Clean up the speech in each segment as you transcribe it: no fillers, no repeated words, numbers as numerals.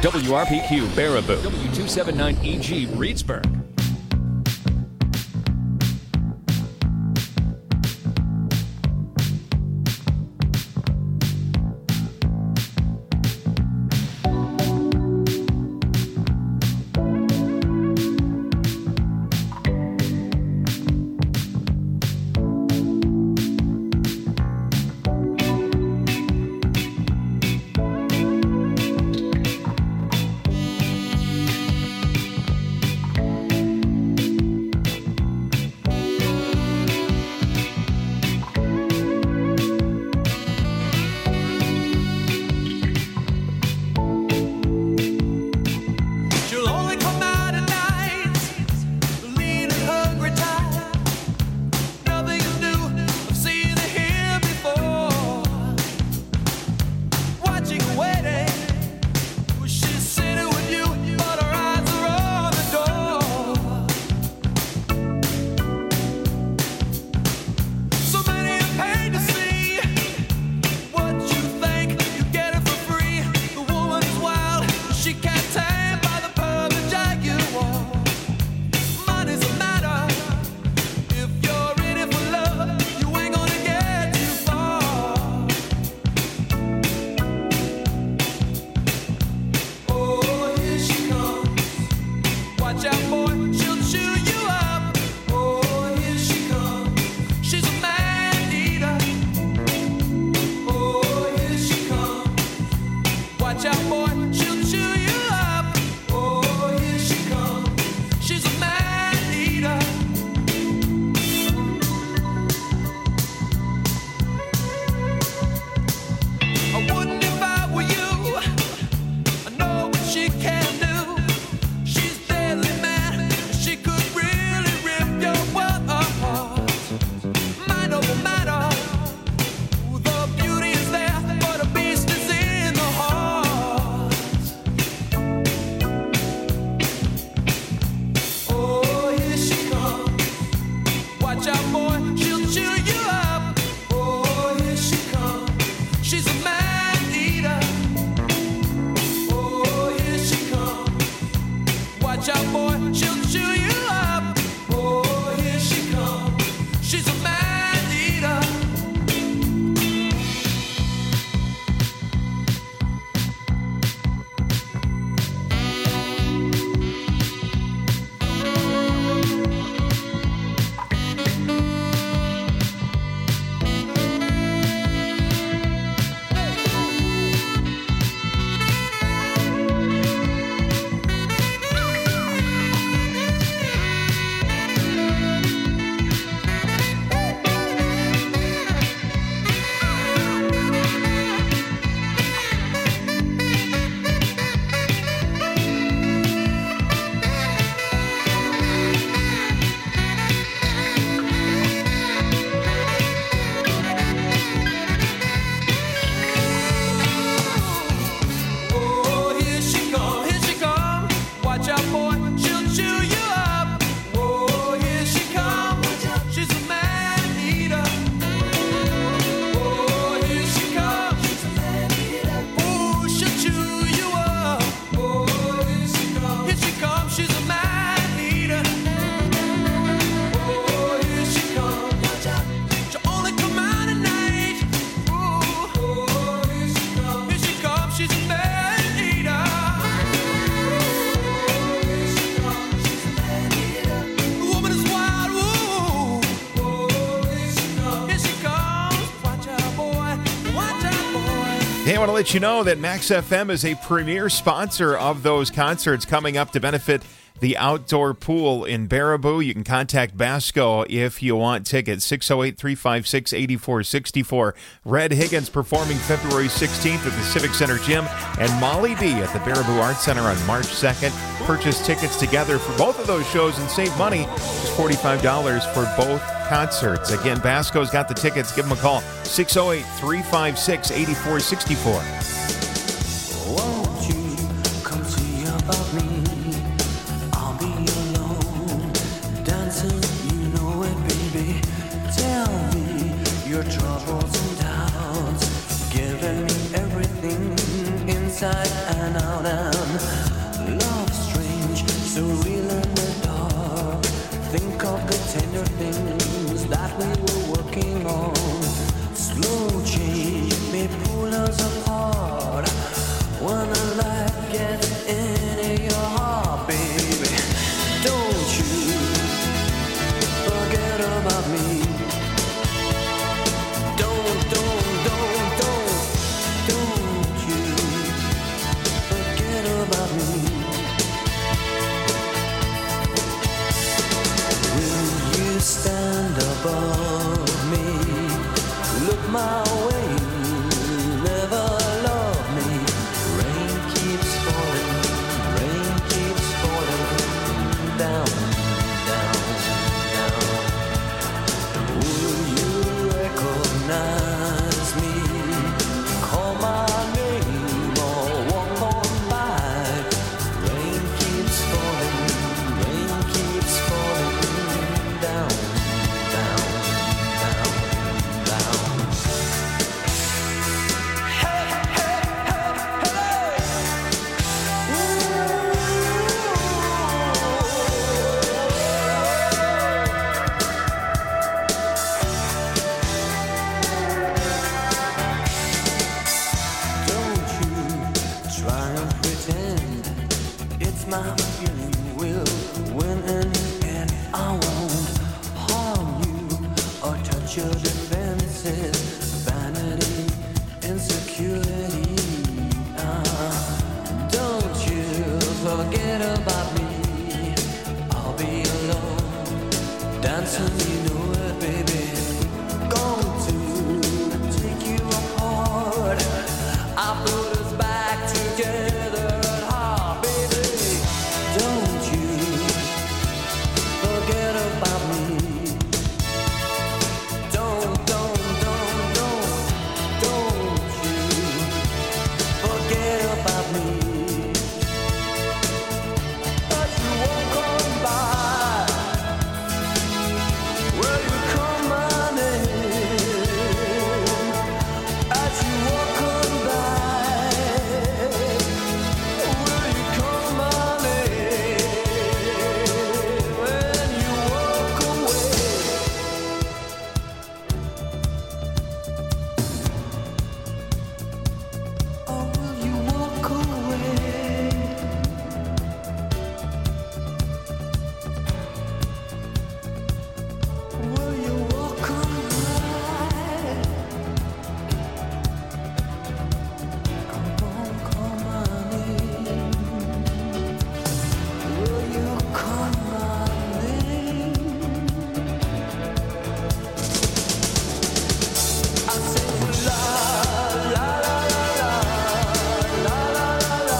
WRPQ Baraboo, W279EG Reedsburg. Hey, I want to let you know that Max FM is a premier sponsor of those concerts coming up to benefit the outdoor pool in Baraboo. You can contact Basco if you want tickets. 608-356-8464. Red Higgins performing February 16th at the Civic Center Gym, and Molly B at the Baraboo Arts Center on March 2nd. Purchase tickets together for both of those shows and save money. Just $45 for both concerts. Again, Basco's got the tickets. Give them a call. 608-356-8464. Won't you come see about me? I'll be alone, dancing, you know it, baby. Tell me your troubles and doubts, giving me everything inside. inside and out and love strange, so real in the dark. Think of the tender things that we were working on. Slow change may pull us apart when the light gets into your heart, baby. Don't you forget about me. Don't you forget about me. Will you stand above me? Look my way, never love me. Rain keeps falling down, down, down. Will you recognize me? Call my name or walk on by. Rain keeps falling down, down, down, down. Hey, hey, hey, hey. Don't you try and pretend it's my feeling will win in the end. I won't harm you or touch your defenses. Vanity, insecurity. Don't you forget about me. I'll be alone, dancing, you know it, baby. Going to take you apart. I put us back together at heart, baby. Don't you forget about me. Don't you forget about me. As you walk on by, will you call my name? As you walk on by, will you call my name? When you walk away, or will you walk away? Will you walk on by? Come on, call my name. Will you call my name? I say la la la la la la la la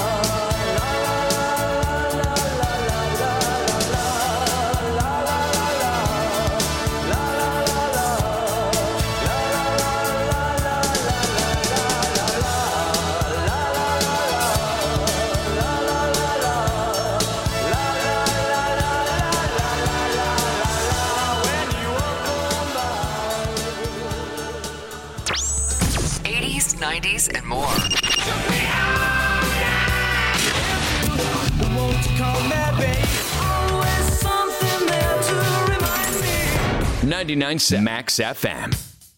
'80s, '90s, and more. Won't you call me, babe? Always something there to remind me. 99.7 Max FM.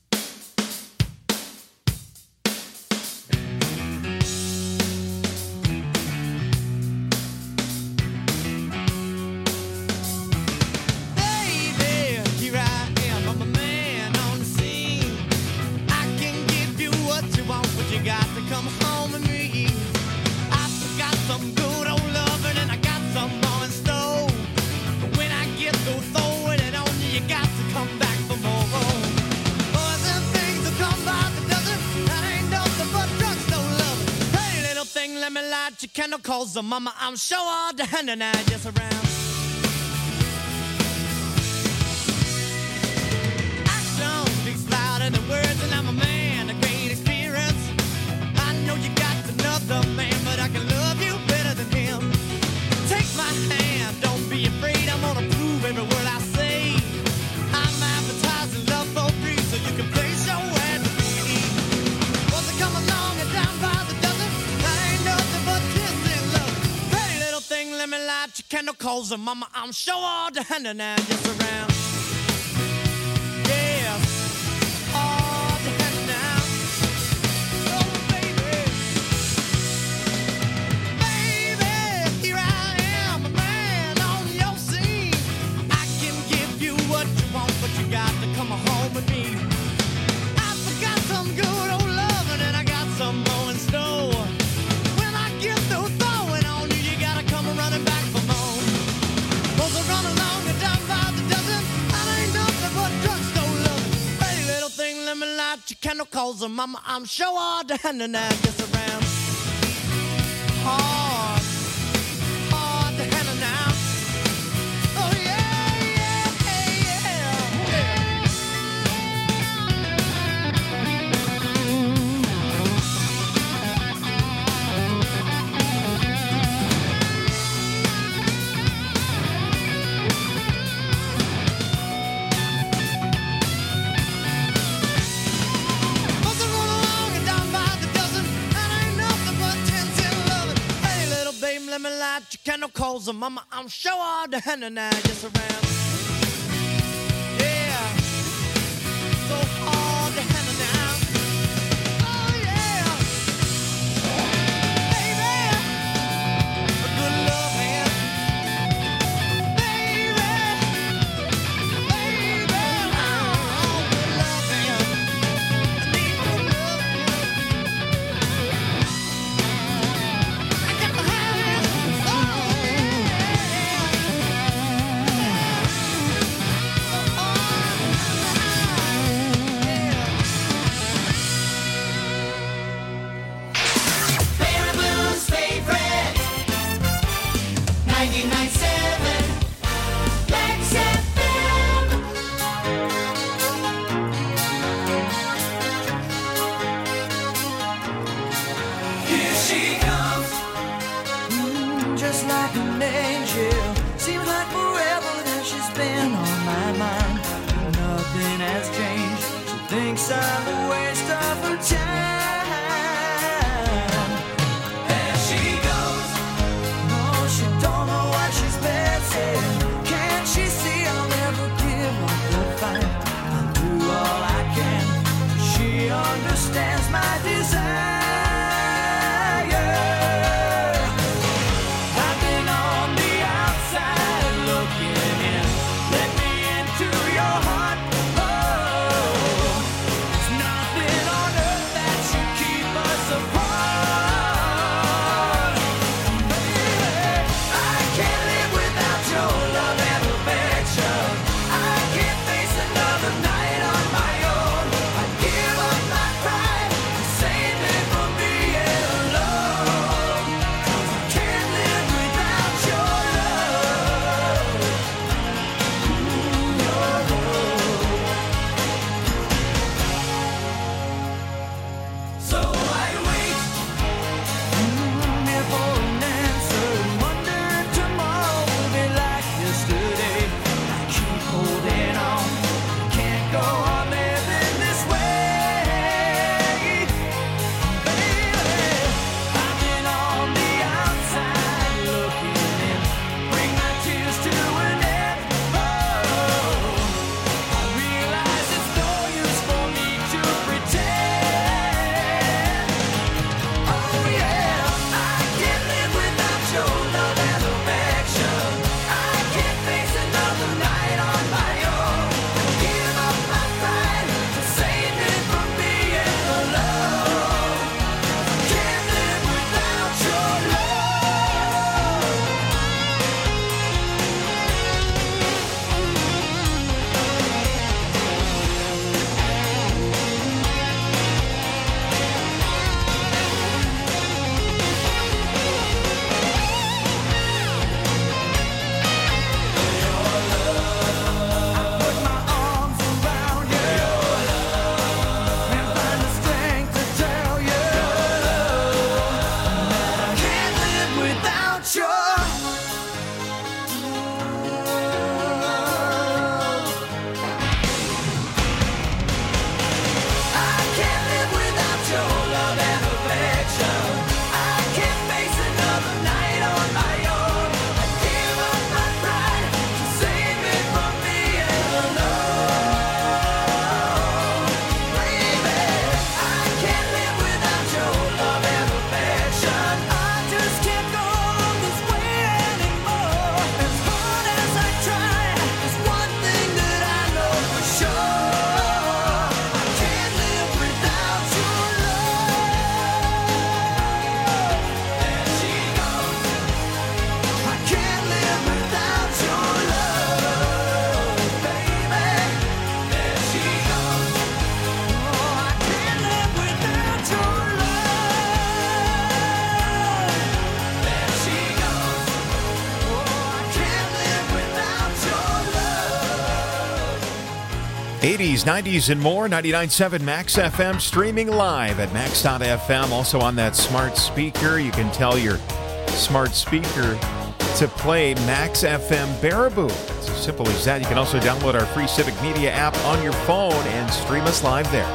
Baby, here I am, I'm a man on the scene. I can give you what you want, but you got to come home with me. I've got some good old loving and I got some more in store. But when I get through throwing it on you, you got to come back for more. Boys and things will come by the dozen. That ain't nothing but drugstore love. Hey, little thing, let me light your candle, cause the mama, I'm sure all the hand and I just around. Action speaks louder than words, and I'm a man of great experience. I know you got another man, but I can love you better than him. Take my hand, don't be afraid, I'm gonna prove every word I say. I'm advertising love for free, so you can place your ad to me. Once I come along and down by the dozen, that candle calls her mama. I'm sure all the hand and just around. Yeah, all the hand now. Oh baby, baby, here I am, a man on your scene. I can give you what you want, but you got to come home with me. I forgot some good old loving and I got some more in store. When I get through throwing on you, you gotta come running back for more. Those are running along and down by the dozen. That ain't nothing but drugstore loving. Pretty little thing, let me light your candle, calls her mama. I'm sure all the hand and that gets around. Hard, hard to handle now. Oh yeah, yeah, yeah, yeah. Those are running along and down by the dozen. That ain't nothing but 10, 11. Hey, little baby, let me light your candle, calls her mama. I'm sure all the hand and I just around. Yeah, so hard to handle now. Oh yeah, baby, a good love hand, baby, oh, good love hand. I need good love hand. I got the hand, oh Barry Blue's favorite 99.7 Lex FM. Here she comes, just like an angel. Seems like forever that she's been on my mind. Nothing has changed. She thinks I'm a waste of her time. There she goes. No, she don't know what she's missing. Can't she see I'll never give up the fight? I'll do all I can. She understands my desire. I've been on the outside looking in. Let me into your heart. Oh, there's nothing on earth that 80s, 90s, and more. 99.7 Max FM, streaming live at max.fm. Also on that smart speaker, you can tell your smart speaker to play Max FM Baraboo. It's as simple as that. You can also download our free Civic Media app on your phone and stream us live there.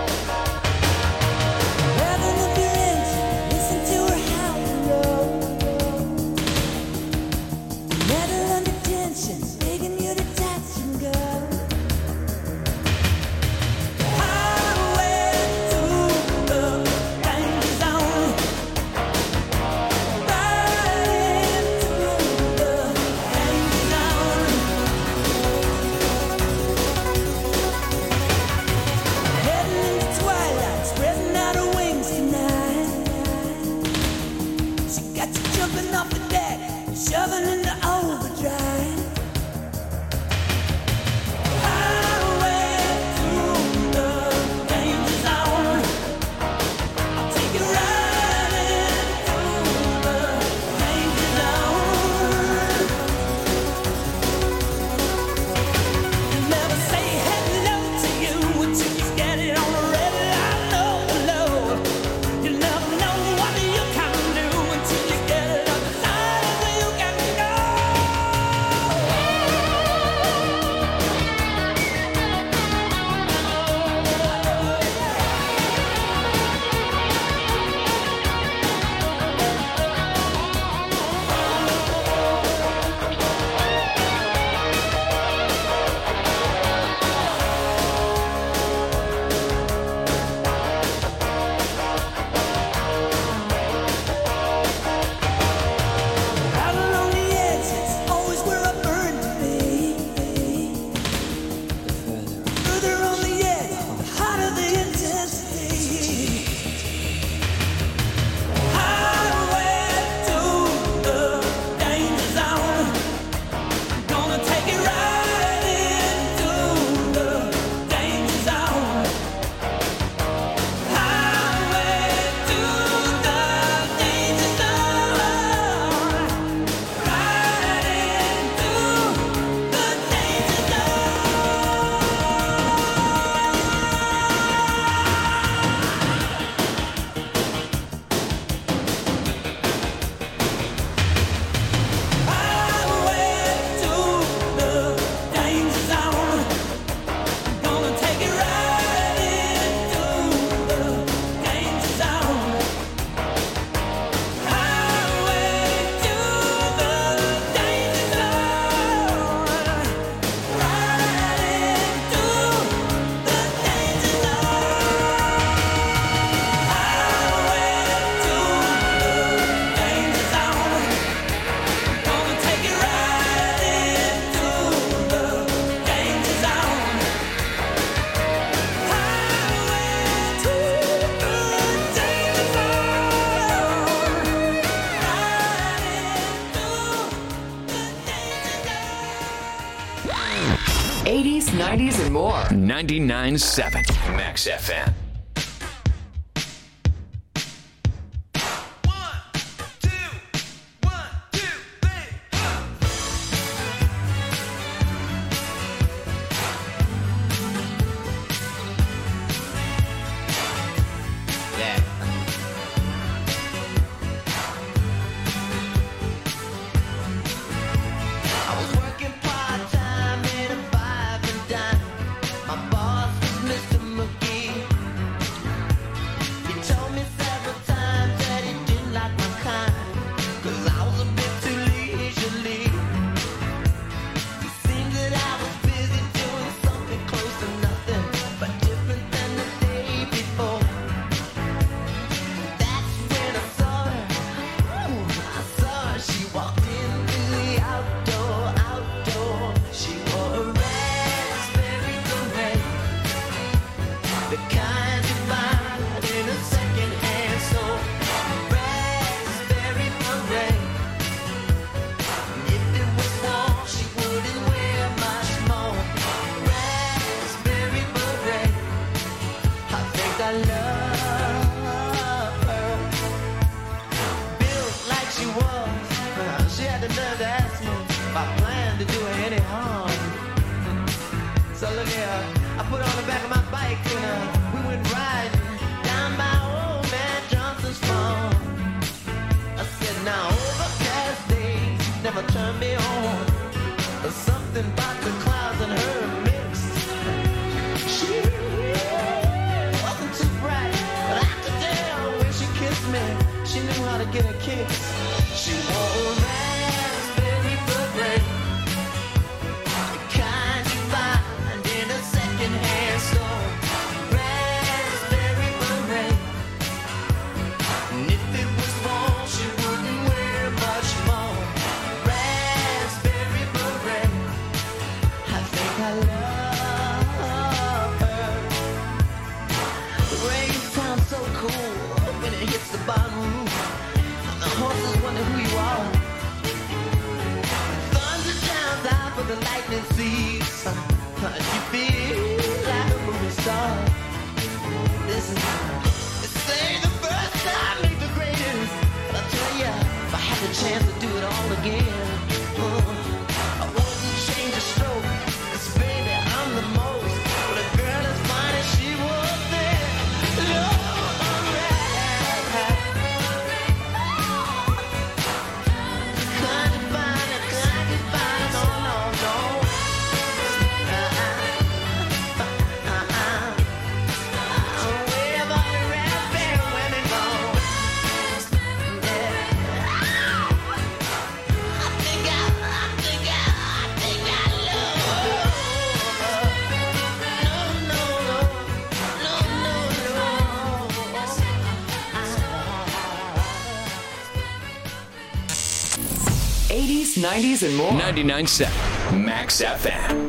'80s, '90s, and more. 99.7 Max FM. My boss was Mr. McGee. bike and we went riding down by old man Johnson's farm. I said, now overcast days never turn me on. There's something about the clouds and her mixed. She wasn't too bright, but I could tell when she kissed me, she knew how to get a kiss. She wore a raspberry beret, the kind you find in a second-hand store. Raspberry beret, and if it was fall, she wouldn't wear much more. Raspberry beret, I think I love her. The rain sounds so cool when it hits the bottom roof. The horses wonder who you are. Thunder sounds out for the lightning seeds. You feel like a movie star. This ain't the first time, ain't the greatest. But I'll tell ya, if I had the chance to do it all again, I wouldn't change a stroke. 'Cause baby, I'm the most. But a girl as fine as she was there. '80s, '90s, and more. 99.7 Max FM.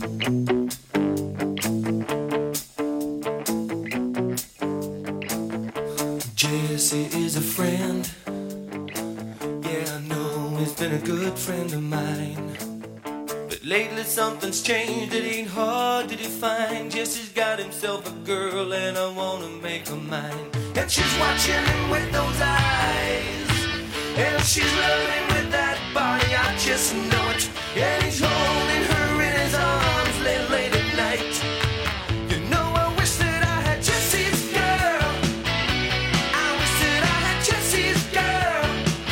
Jesse is a friend. Yeah, I know he's been a good friend of mine. But lately something's changed, it ain't hard to define. Jesse's got himself a girl and I wanna make her mine. And she's watching him with those eyes, and she's loving him with that body, I just know it. And he's holding her in his arms late at night. You know, I wish that I had Jesse's girl. I wish that I had Jesse's girl.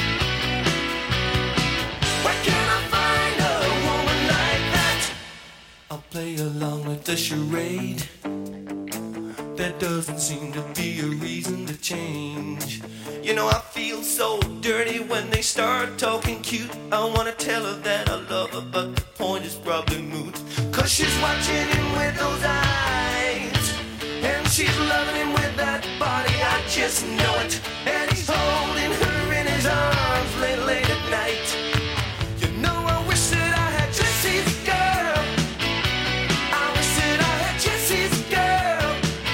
Where can I find a woman like that? I'll play along with the charade. There doesn't seem to be a reason to change. You know, I feel so dirty when they start talking cute. I wanna tell her that I love her, but the point is probably moot. 'Cause she's watching him with those eyes, and she's loving him with that body, I just know it. And he's holding her in his arms late at night. You know, I wish that I had Jesse's girl. I wish that I had Jesse's girl.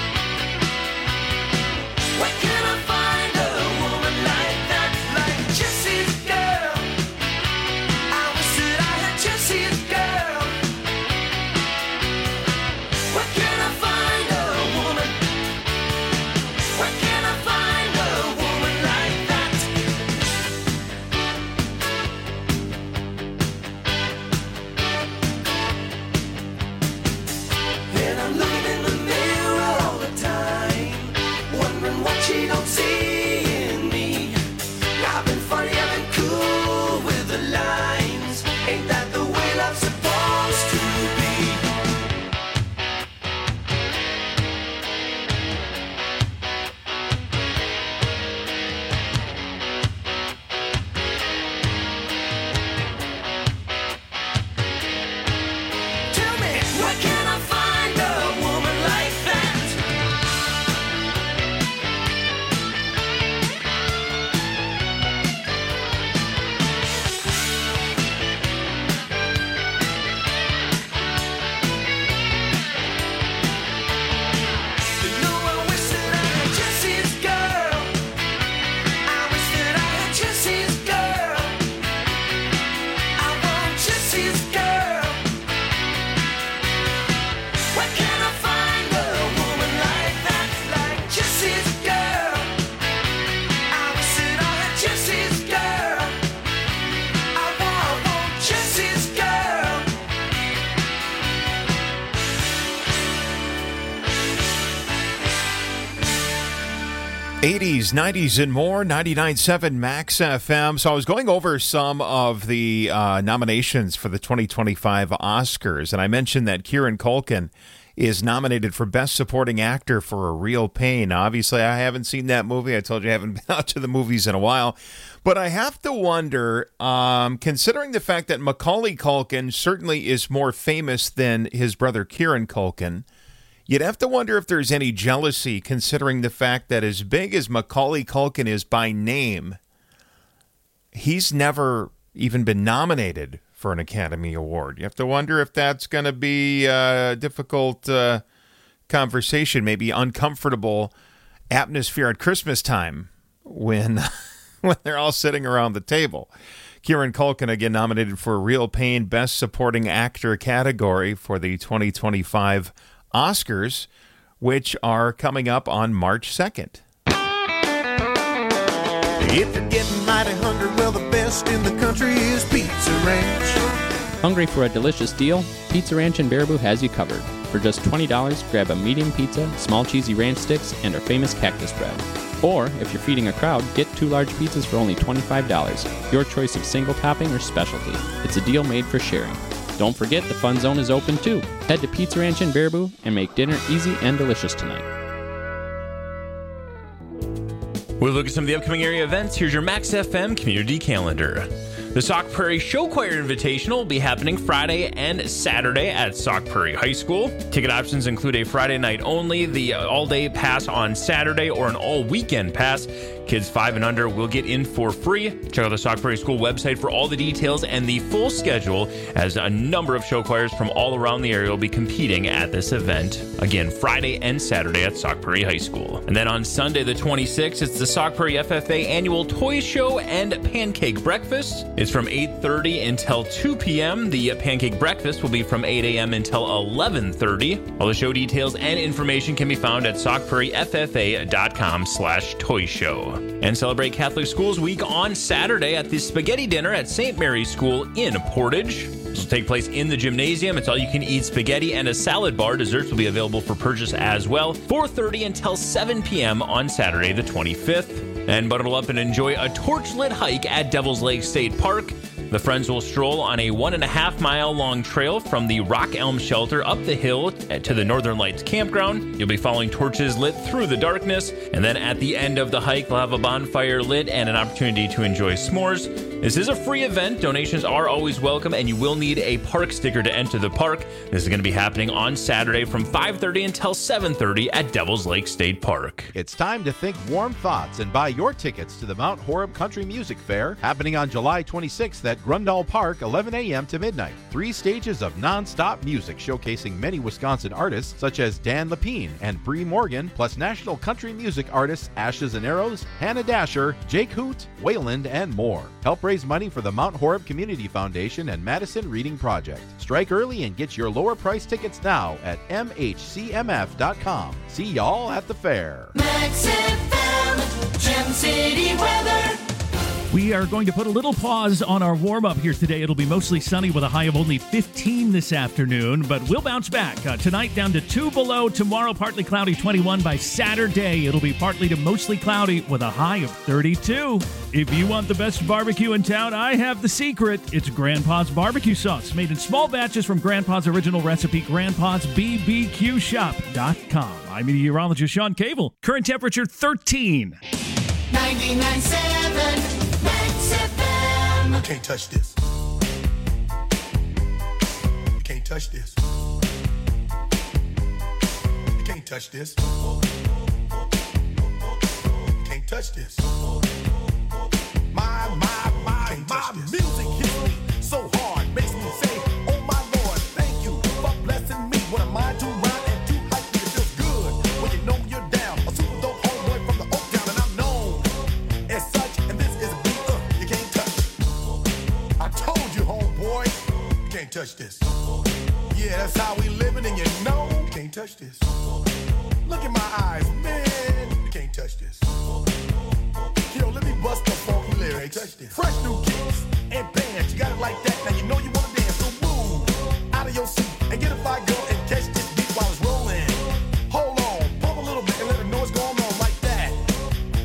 Where can I find a woman like that, like Jesse's girl? I wish that I had Jesse's girl. Where can I find a woman? Where can I find a woman like 80s, 90s, and more, 99.7 Max FM. So I was going over some of the nominations for the 2025 Oscars, and I mentioned that Kieran Culkin is nominated for Best Supporting Actor for A Real Pain. Now, obviously, I haven't seen that movie. I told you I haven't been out to the movies in a while. But I have to wonder, considering the fact that Macaulay Culkin certainly is more famous than his brother Kieran Culkin, you'd have to wonder if there's any jealousy, considering the fact that as big as Macaulay Culkin is by name, he's never even been nominated for an Academy Award. You have to wonder if that's going to be a difficult conversation, maybe uncomfortable atmosphere at Christmas time when they're all sitting around the table. Kieran Culkin, again, nominated for Real Pain Best Supporting Actor category for the 2025 Oscars, which are coming up on March 2nd. If you're getting mighty hungry, well, the best in the country is Pizza Ranch. Hungry for a delicious deal? Pizza Ranch in Baraboo has you covered. For just $20, grab a medium pizza, small cheesy ranch sticks, and our famous cactus bread. Or, if you're feeding a crowd, get 2 large pizzas for only $25. Your choice of single topping or specialty. It's a deal made for sharing. Don't forget the Fun Zone is open too. Head to Pizza Ranch in Baraboo and make dinner easy and delicious tonight. We'll look at some of the upcoming area events. Here's your Max FM community calendar. The Sauk Prairie Show Choir Invitational will be happening Friday and Saturday at Sauk Prairie High School. Ticket options include a Friday night only, the all-day pass on Saturday, or an all-weekend pass. Kids 5 and under will get in for free. Check out the Sauk Prairie School website for all the details and the full schedule, as a number of show choirs from all around the area will be competing at this event. Again, Friday and Saturday at Sauk Prairie High School. And then on Sunday the 26th, it's the Sauk Prairie FFA Annual Toy Show and Pancake Breakfast. It's from 8:30 until 2 p.m. The Pancake Breakfast will be from 8 a.m. until 11:30. All the show details and information can be found at saukprairieffa.com/toy show. And celebrate Catholic Schools Week on Saturday at the Spaghetti Dinner at St. Mary's School in Portage. This will take place in the gymnasium. It's all-you-can-eat spaghetti and a salad bar. Desserts will be available for purchase as well. 4:30 until 7 p.m. on Saturday the 25th. And bundle up and enjoy a torch-lit hike at Devil's Lake State Park. The friends will stroll on a 1.5-mile long trail from the Rock Elm Shelter up the hill to the Northern Lights Campground. You'll be following torches lit through the darkness, and then at the end of the hike, they'll have a bonfire lit and an opportunity to enjoy s'mores. This is a free event. Donations are always welcome, and you will need a park sticker to enter the park. This is going to be happening on Saturday from 5:30 until 7:30 at Devil's Lake State Park. It's time to think warm thoughts and buy your tickets to the Mount Horeb Country Music Fair, happening on July 26th at Grundall Park, 11 a.m. to midnight. 3 stages of non-stop music showcasing many Wisconsin artists such as Dan Lepine and Bree Morgan, plus national country music artists Ashes and Arrows, Hannah Dasher, Jake Hoot, Wayland, and more. Help raise money for the Mount Horeb Community Foundation and Madison Reading Project. Strike early and get your lower price tickets now at mhcmf.com. See y'all at the fair. Max FM, Gem City weather. We are going to put a little pause on our warm-up here today. It'll be mostly sunny with a high of only 15 this afternoon, but we'll bounce back. Tonight down to 2 below. Tomorrow partly cloudy, 21. By Saturday, it'll be partly to mostly cloudy with a high of 32. If you want the best barbecue in town, I have the secret. It's Grandpa's Barbecue Sauce, made in small batches from Grandpa's original recipe, grandpa'sbbqshop.com. I'm meteorologist Sean Cable. Current temperature 13. 99.7 You can't touch this. You can't touch this. You can't touch this. You can't touch this. My music hits me so hard, makes me say, oh my Lord, thank you for blessing me. What am I to rhyme and to hype? It feels good when you know you're down. A super dope homeboy from the Oak Town, and I'm known as such. And this is a beat you can't touch. I told you, homeboy, you can't touch this. Yeah, that's how we living, and you know you can't touch this. Look in my eyes, man, you can't touch this. Yo, let me bust the funky lyrics. Fresh new kicks and bands, you got it like that. Now you know you wanna dance, so move out of your seat and get a fire girl and catch this beat while it's rolling. Hold on, pump a little bit and let her know what's going on like that.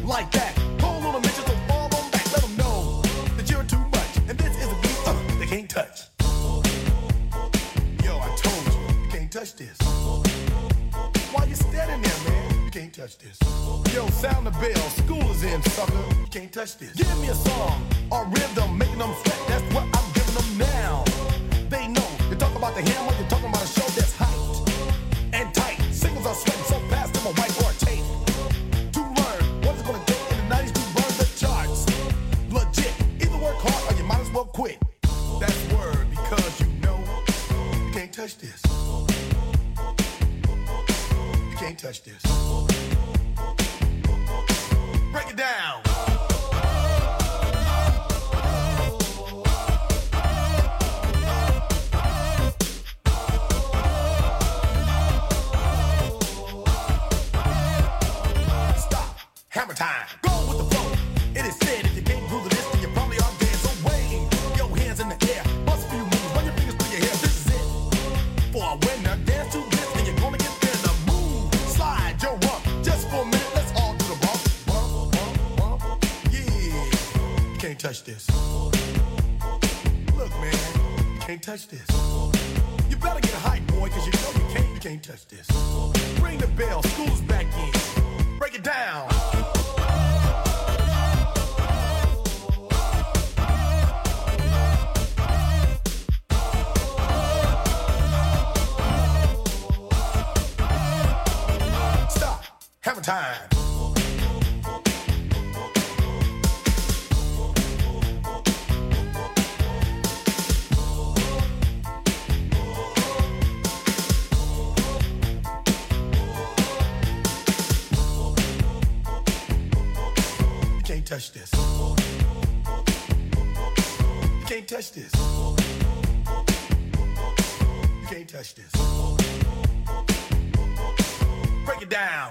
touch this. Yo, sound the bell, school is in, sucker. You can't touch this. Give me a song or rhythm, making them sweat. That's what I'm giving them now. They know. You talk about the hammer, you're talking about a show that's hyped and tight. Singles are sweating so fast, them a white or a tape. To learn what it's gonna take in the 90s to burn the charts. Legit. Either work hard or you might as well quit. That's word because you know you can't touch this. You can't touch this. Break it down. Stop. Hammer time. Go with the flow. It is said if you can't groove this, then you probably are dead. So wave your hands in the air. Bust a few moves. Run your fingers through your hair. This is it. For a winner, dance to this, and you're gonna get there. The move. Slide your rump. Just for a minute, let's all do the bump. Bump, bump, bump. Yeah. You can't touch this. Look, man. You can't touch this. You better get hype, boy, because you know you can't touch this. Ring the bell. School's back in. Break it down. Stop. Hammer time. You can't touch this. You can't touch this. You can't touch this. Break it down.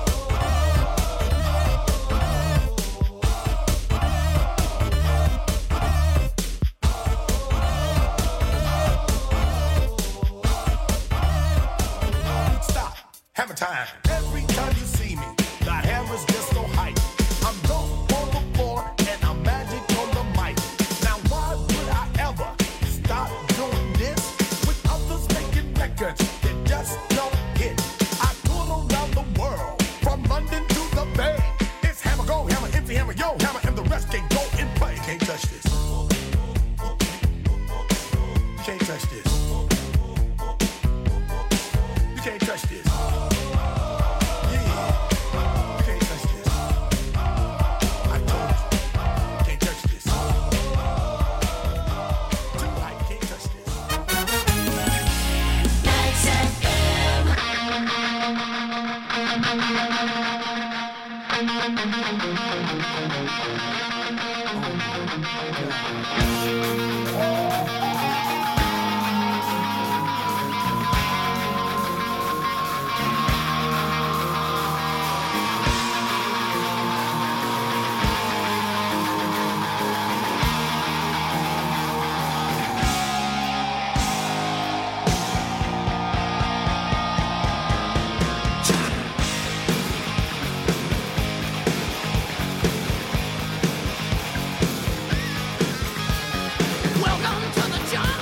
Stop. Hammer time. Every time you see me, the hammer's just so hype. I'm dope on the floor and I'm magic on the mic. Now why would I ever stop doing this with others making records that just don't hit? I tour around the world, from London to the Bay. It's hammer, go hammer, empty hammer, yo hammer, and the rest can go and play. You can't touch this. You can't touch this. You can't touch this. Yeah. You can't touch this. I told you. You can't touch this. Too high, you can't touch this. Welcome to the jungle.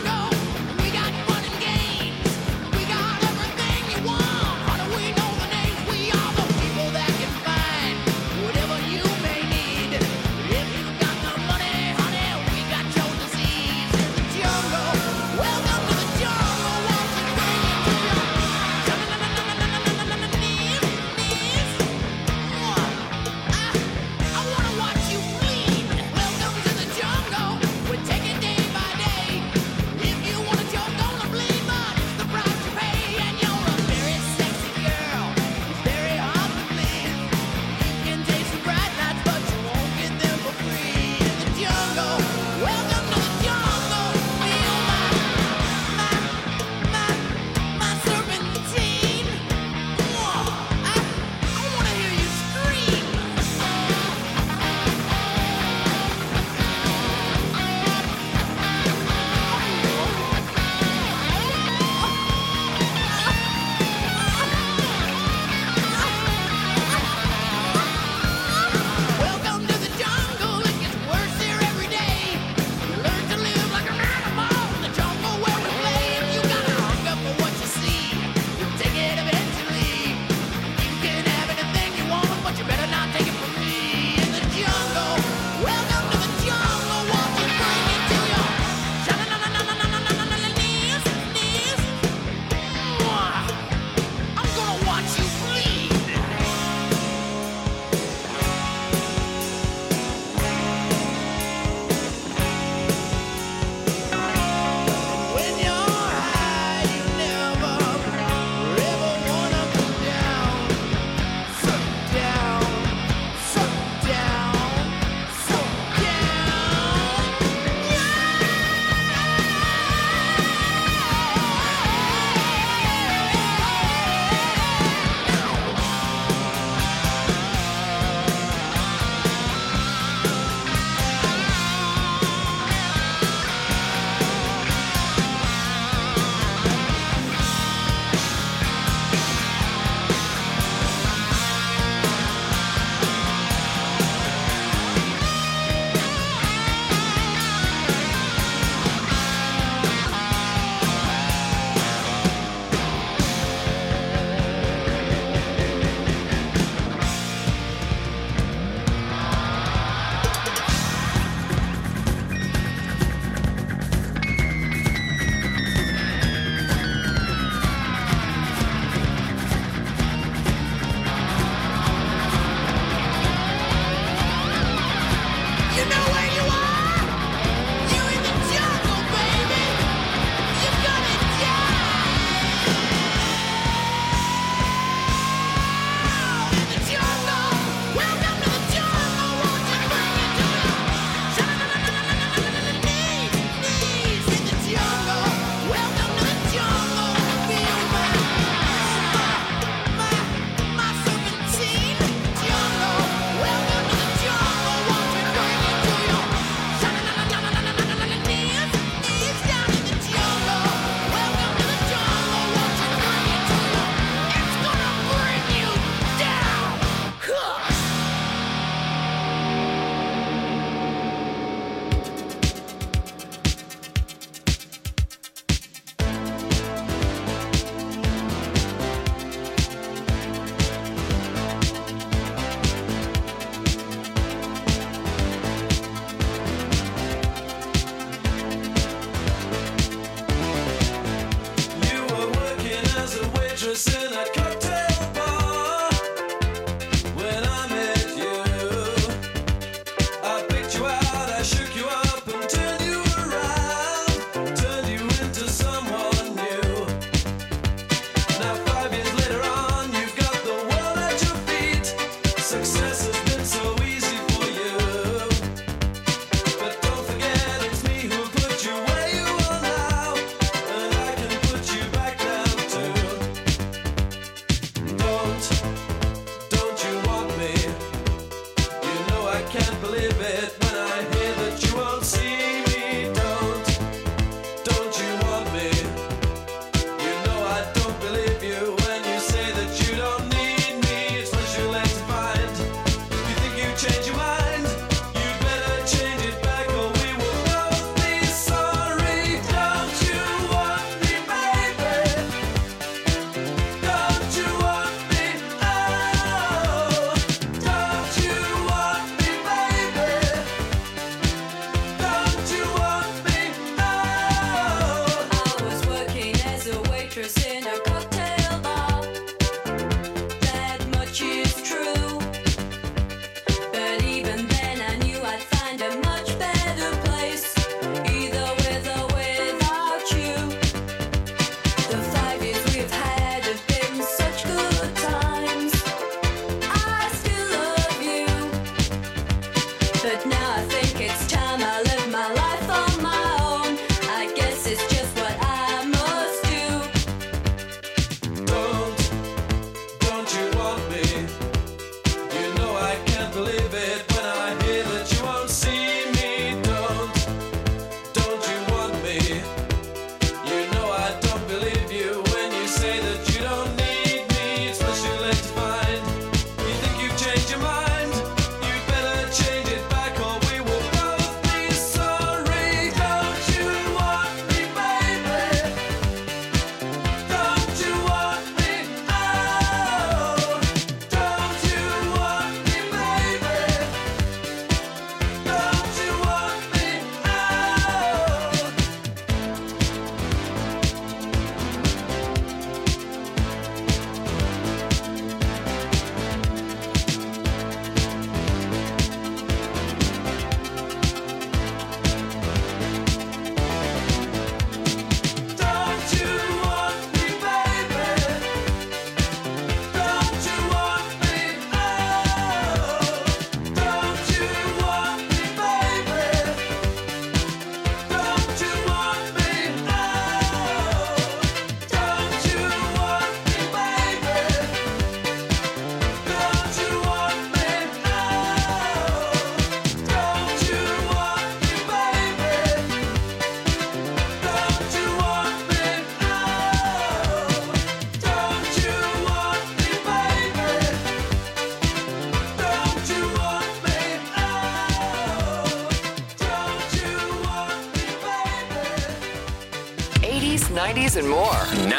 90s, and more.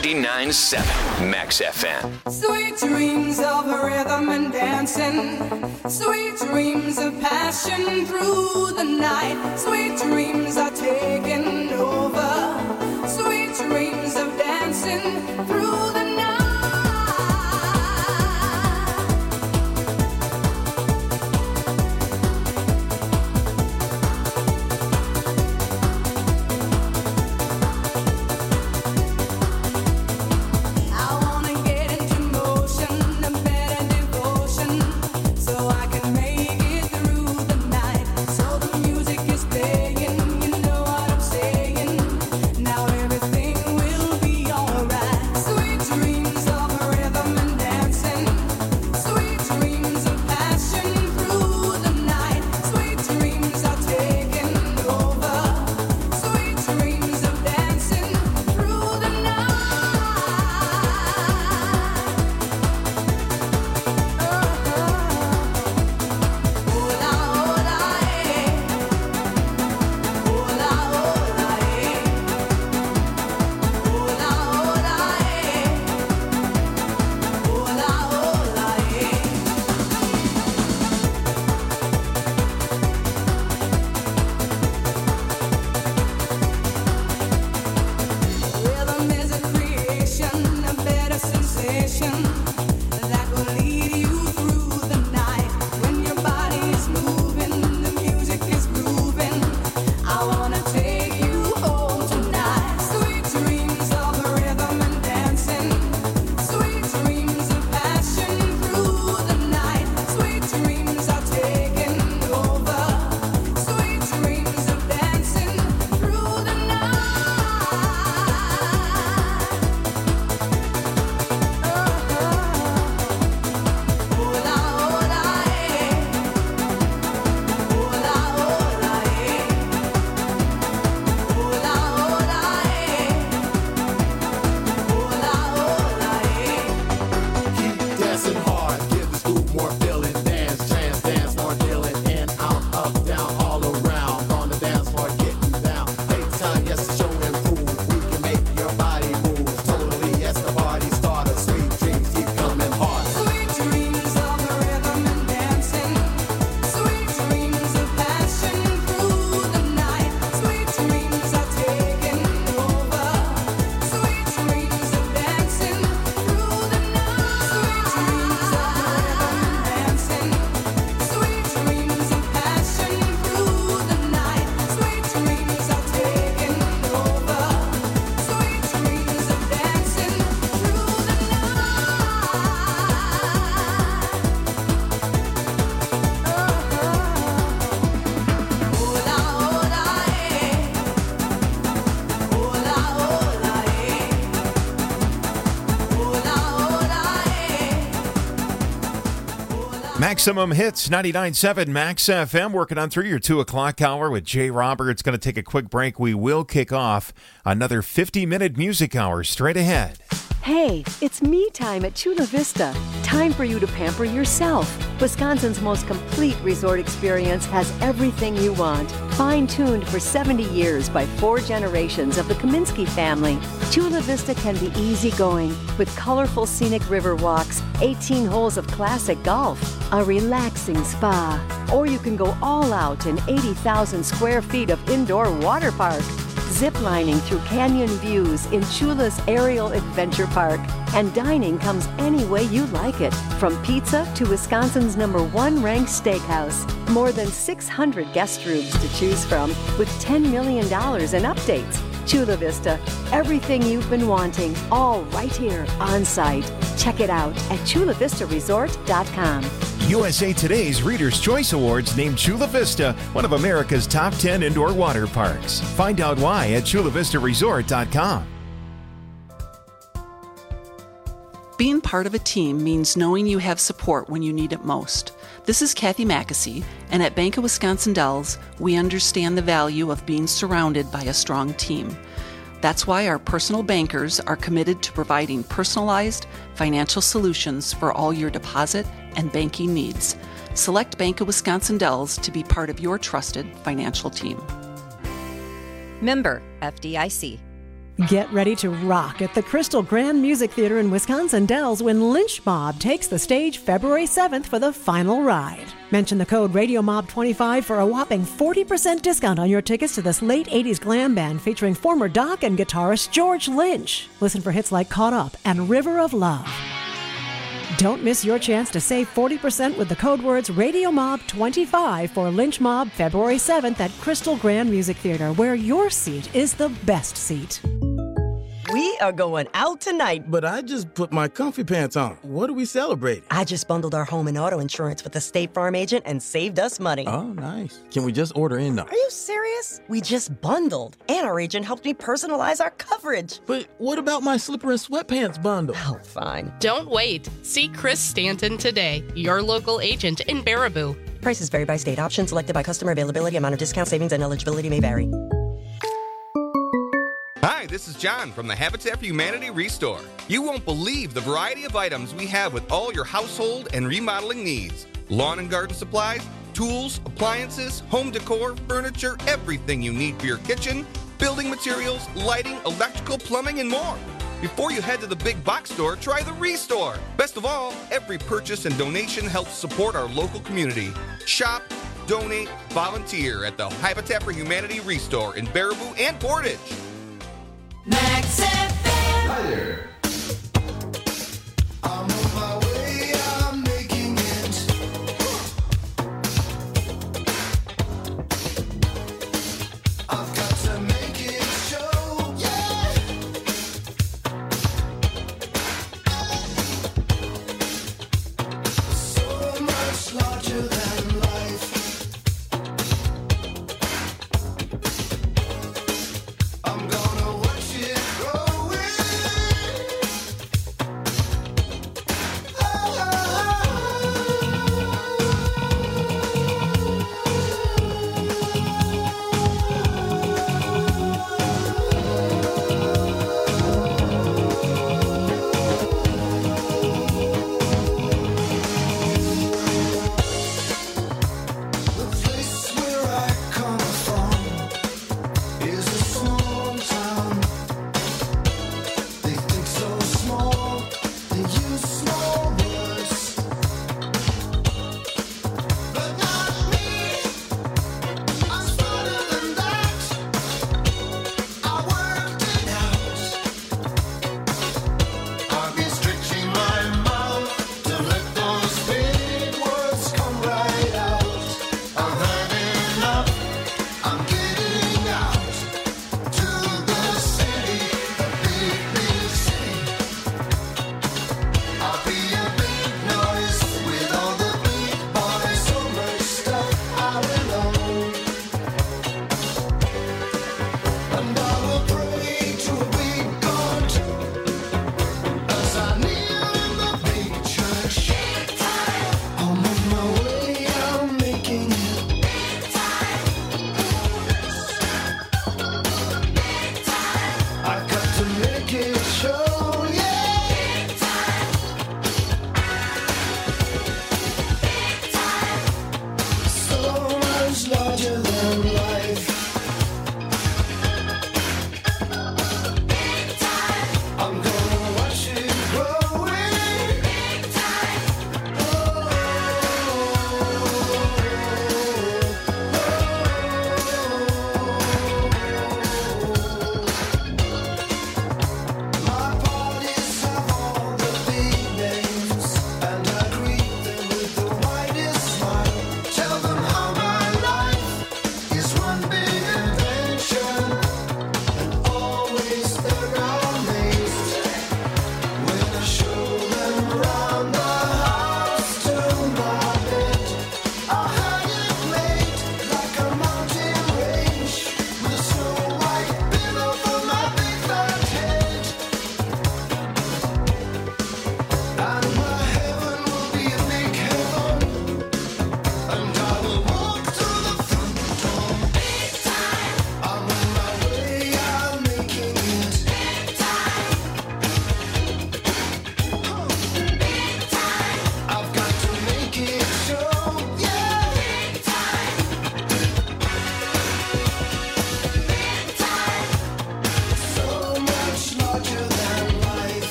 99.7 Max FM. Sweet dreams of rhythm and dancing. Sweet dreams of passion through the night. Sweet dreams are taking over. Sweet dreams of dancing through the night. all around on the dance floor getting down. Anytime, yes, show and prove we can make your body move. Totally, yes, the party starter. Sweet dreams keep coming harder. Sweet dreams of rhythm and dancing. Sweet dreams of passion through the night. Sweet dreams are taking over. Sweet dreams of dancing through the night. Sweet dreams of rhythm and dancing. Sweet dreams of passion through the night. Sweet dreams are taking over. Sweet dreams of dancing through the Maximum Hits, 99.7 Max FM, working on through your 2 o'clock hour with Jay Roberts. Going to take a quick break. We will kick off another 50-minute music hour straight ahead. Hey, it's me time at Chula Vista. Time for you to pamper yourself. Wisconsin's most complete resort experience has everything you want. Fine-tuned for 70 years by 4 generations of the Kaminsky family. Chula Vista can be easygoing with colorful scenic river walks, 18 holes of classic golf, a relaxing spa. Or you can go all out in 80,000 square feet of indoor water park. Ziplining through canyon views in Chula's Aerial Adventure Park. And dining comes any way you like it, from pizza to Wisconsin's #1 ranked steakhouse. More than 600 guest rooms to choose from, with $10 million in updates. Chula Vista, everything you've been wanting, all right here on site. Check it out at chulavistaresort.com. USA Today's Reader's Choice Awards named Chula Vista one of America's top 10 indoor water parks. Find out why at chulavistaresort.com. Being part of a team means knowing you have support when you need it most. This is Kathy Mackesy, and at Bank of Wisconsin Dells, we understand the value of being surrounded by a strong team. That's why our personal bankers are committed to providing personalized financial solutions for all your deposit and banking needs. Select Bank of Wisconsin Dells to be part of your trusted financial team. Member FDIC. Get ready to rock at the Crystal Grand Music Theater in Wisconsin Dells when Lynch Mob takes the stage February 7th for the final ride. Mention the code RadioMob25 for a whopping 40% discount on your tickets to this late 80s glam band featuring former Doc and guitarist George Lynch. Listen for hits like Caught Up and River of Love. Don't miss your chance to save 40% with the code words RadioMob25 for Lynch Mob February 7th at Crystal Grand Music Theater, where your seat is the best seat. We are going out tonight. But I just put my comfy pants on. What are we celebrating? I just bundled our home and auto insurance with a State Farm agent and saved us money. Oh, nice. Can we just order in now? Are you serious? We just bundled. And our agent helped me personalize our coverage. But what about my slipper and sweatpants bundle? Oh, fine. Don't wait. See Chris Stanton today, your local agent in Baraboo. Prices vary by state. Options selected by customer availability, amount of discount, savings, and eligibility may vary. Hi, this is John from the Habitat for Humanity Restore. You won't believe the variety of items we have with all your household and remodeling needs. Lawn and garden supplies, tools, appliances, home decor, furniture, everything you need for your kitchen, building materials, lighting, electrical, plumbing, and more. Before you head to the big box store, try the Restore. Best of all, every purchase and donation helps support our local community. Shop, donate, volunteer at the Habitat for Humanity Restore in Baraboo and Portage. Max FM. Hi there. I'm on my way, I'm making it. I've got to make it show, yeah. So much larger than life. I'm gonna watch it grow.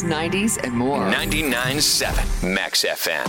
80s, 90s, and more. 99.7 Max FM.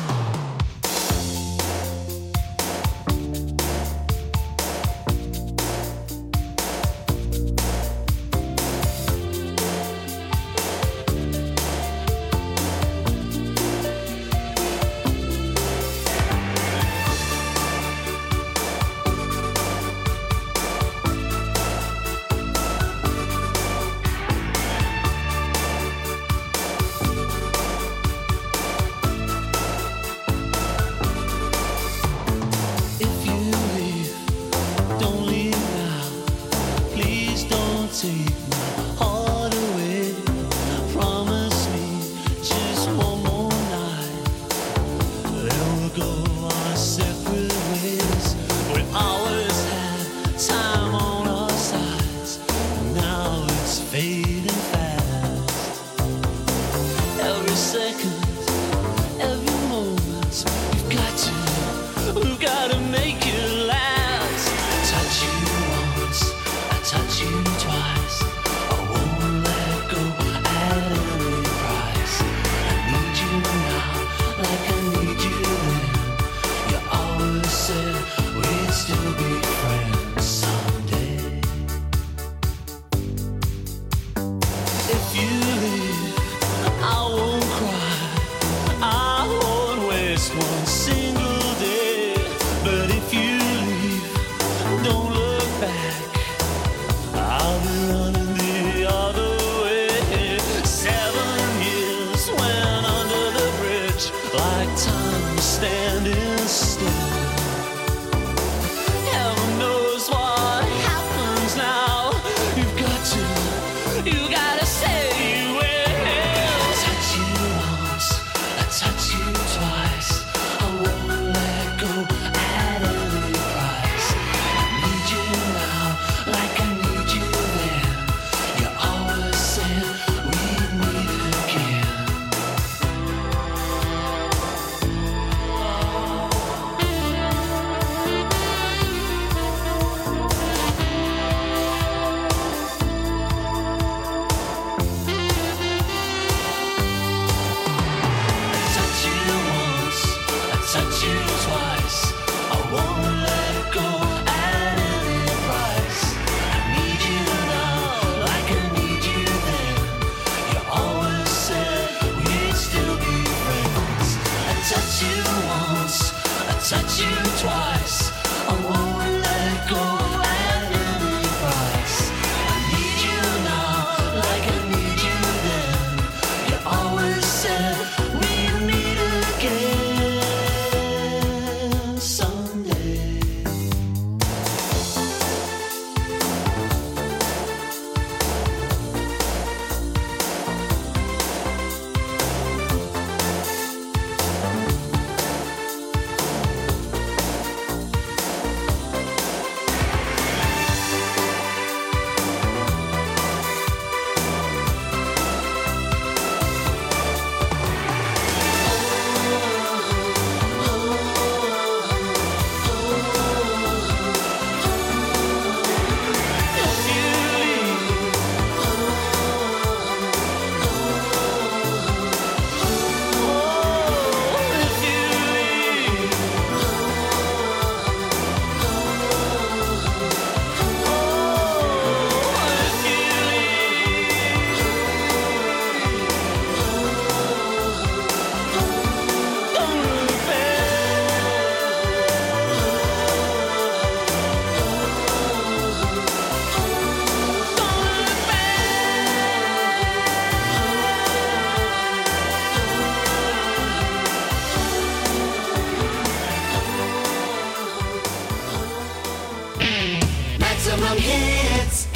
Maximum hits.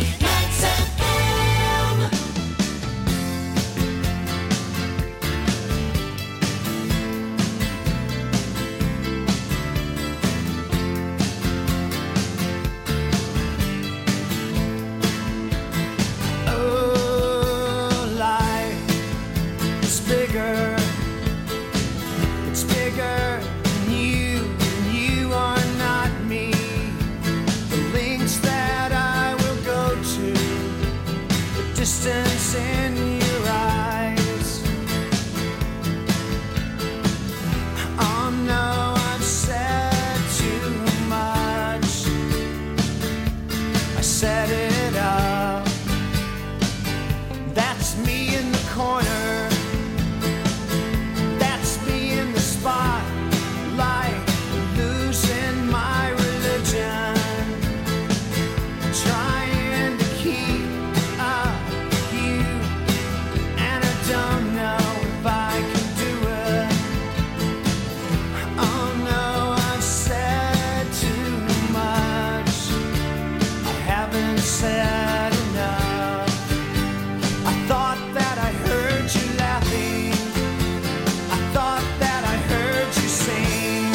Max FM. Oh, life is bigger